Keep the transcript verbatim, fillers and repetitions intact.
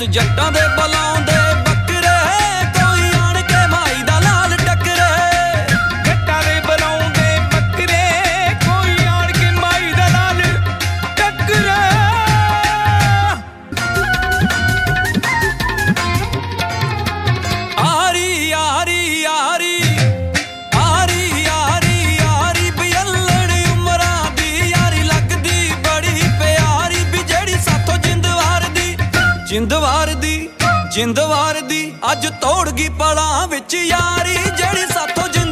ਪੁੱਤ ਜੱਟਾਂ ਦੇ ਬੁਲਾਉਂਦੇ ਬੱਕਰੇ, ਕੋਈ ਆਣ ਕੇ ਮਾਈ ਦਾ ਲਾਲ ਟੱਕਰੇ। ਜੱਟਾਂ ਦੇ ਬੁਲਾਉਂਦੇ ਬੱਕਰੇ, ਕੋਈ ਆਣ ਕੇ ਮਾਈ ਦਾ ਲਾਲ ਟੱਕਰੇ। ਆਰੀ ਆਰੀ ਆਰੀ ਆਰੀ ਆਰੀ ਆਰੀ ਬਿਅਲੜ ਉਮਰਾਂ ਦੀ ਯਾਰੀ ਲੱਗਦੀ ਬੜੀ ਪਿਆਰੀ, ਵੀ ਜਿਹੜੀ ਸਾਥੋਂ ਜਿੰਦ ਵਾਰਦੀ ਜਿੰਦ ਵਾਰਦੀ ਜਿੰਦ ਵਾਰਦੀ ਅੱਜ ਤੋੜ ਗਈ ਪਲਾਂ ਵਿੱਚ ਯਾਰੀ, ਜਿਹੜੀ ਸਾਥੋਂ